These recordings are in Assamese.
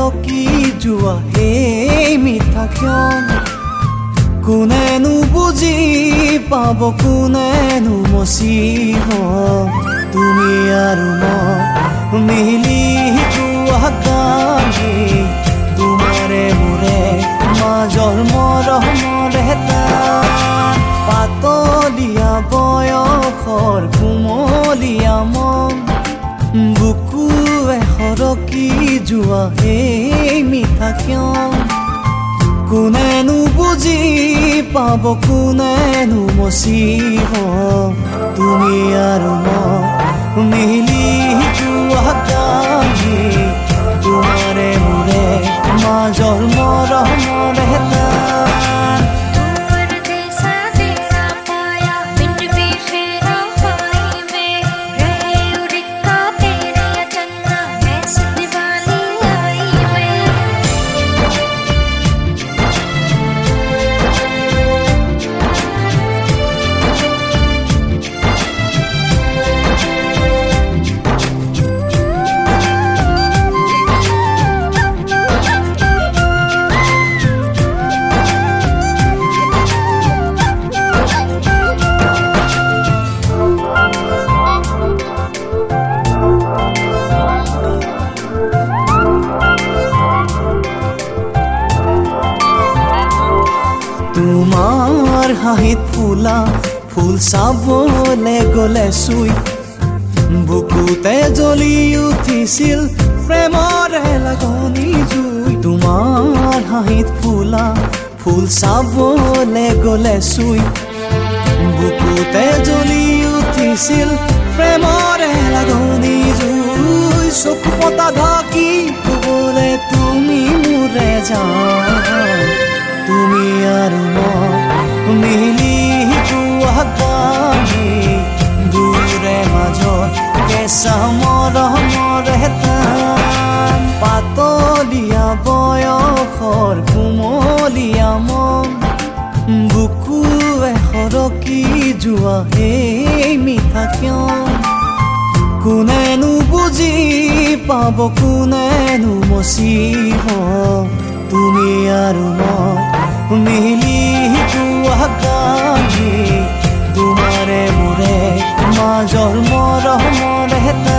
সৰকি যোৱা এই মিঠা ক্ষণ কোনেনো বুজি পাব কোনেনো মচিব তুমি আৰু মই মিলি গোৱা গানে তোমাৰে মোৰে মাজৰ মৰমৰ এটা পাতলীয়া বয়সৰ কুমলীয়া মন বুকুৱে সৰকি যোৱা এই মিঠা ক্ষণ কোনেনো বুজি পাব কোনেনো মচিব তুমি আৰু মই মিলি যোৱা গানে তোমাৰে মোৰে মাজৰ মৰমৰ এটা তোমাৰ হাঁহিত ফুলা ফুল চাবলে গলে চুই বুকুতে জ্বলি উঠিছিল প্ৰেমৰে লাগনি জুই তোমাৰ হাঁহিত ফুলা ফুল চাবলে গলে চুই বুকুতে জ্বলি উঠিছিল প্ৰেমৰে লাগনি জুই চকু পতা ঢাকি ক'বলে তুমি মোৰে জান তুমি আৰু মই মিলি যোৱা গানে দূৰে মাজত কেঁচা মৰমৰ এটা পাতলীয়া বয়সৰ কুমলীয়া মন বুকুৱে সৰকি যোৱা এই মিঠা ক্ষণ কোনেনো বুজি পাব কোনেনো মচিব তুমি আৰু মই মিলি যোৱা গানে তোমাৰে মোৰে মাজৰ মৰমৰ এটা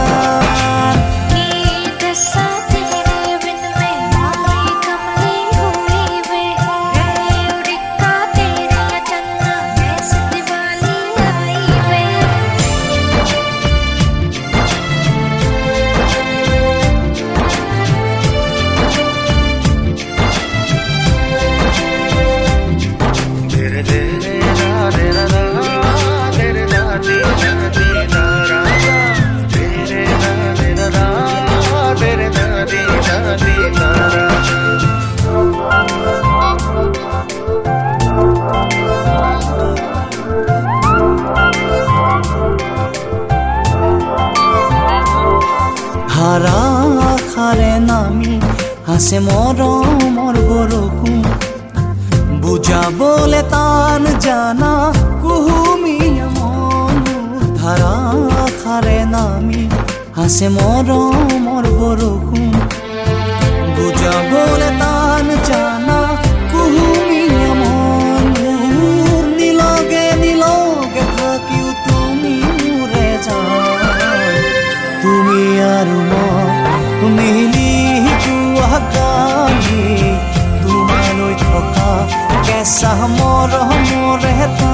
ধাৰাসাৰে নামি আছে মৰমৰ বৰষুণ বুজাবলে টান জানা কুহুমীয়া মন ধাৰাসাৰে নামি আছে মৰমৰ বৰষুণ বুজাবলে টান জানা কুহুমীয়া মন নিলগে নিলগে থাকিও তুমি মোৰে জান তুমি আৰু মই মিলি যোৱা গানে তোমালৈ থকা কেঁচা মৰমৰ এটা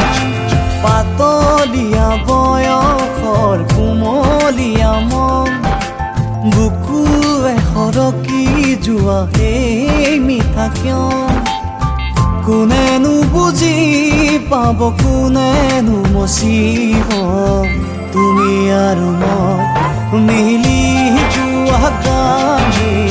পাতলীয়া বয়সৰ কুমলীয়া মন বুকুৱে সৰকি যোৱা এই মিঠা ক্ষণ কোনেনো বুজি পাব কোনেনো মচিব তুমি আৰু মই মিলি যোৱা গানে